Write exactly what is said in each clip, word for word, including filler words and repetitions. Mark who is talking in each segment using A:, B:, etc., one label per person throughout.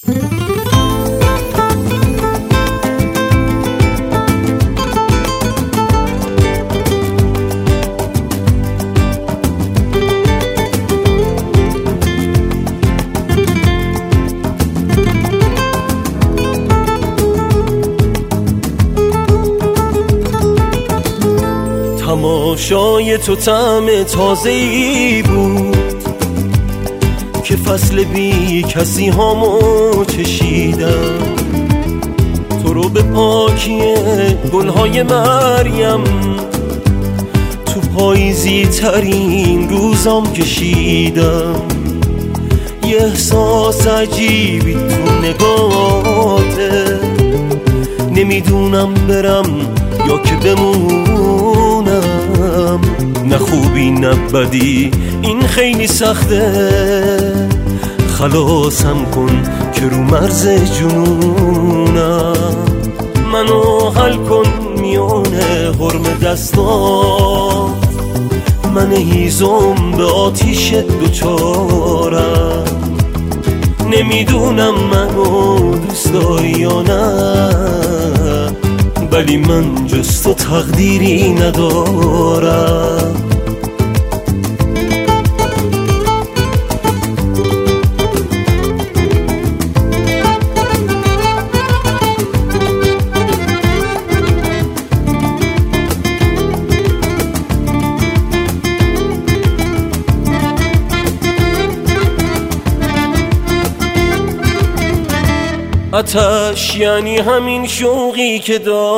A: تماشای تو طعم تازه‌ای بود که فصل بی کسی هامو چشیدم. تو رو به پاکی گلهای مریم تو پاییزی ترین روزام کشیدم. یه احساس عجیبی تو نگاهته، نمیدونم برم یا که بمونم. نه خوبی نه بدی این خیلی سخته، خلاصم کن که رو مرز جنونم. منو حل کن میونه حرم دستات، من هیزم به آتیش دوچارم. نمیدونم منو دوست داری یا نه، ولی من جز تو تقدیری ندارم. آتش یعنی همین شوقی که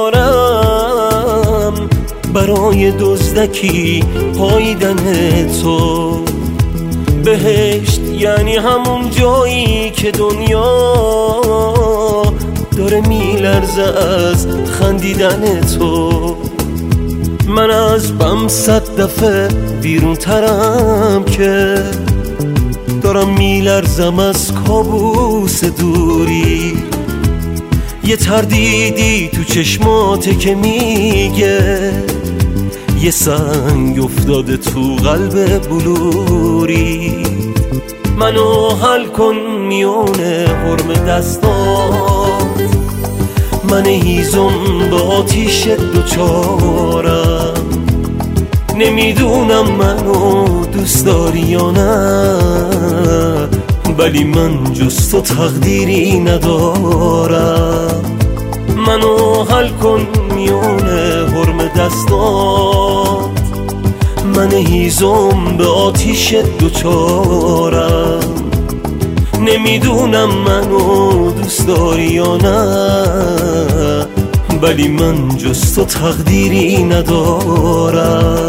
A: دارم برای دزدکی پاییدن تو. بهشت یعنی همون جایی که دنیا داره میلرزه از خندیدن تو. من از بم صد دفعه بیرون ترم که دارم میلرزم از کابوس دوری. یه تردیدی تو چشماته که میگه یه سنگ افتاده تو قلب بلوری. منو حل کن میونه حرم دستات، من هیزم به آتیش دوچارم. نمیدونم منو دوست داری یا نه، ولی من جز تو تقدیری ندارم. منو حل کن میونه حرم دستات، من هیزم به آتیش دوچارم. نمیدونم منو دوست داری یا نه، ولی من جز تو تقدیری ندارم.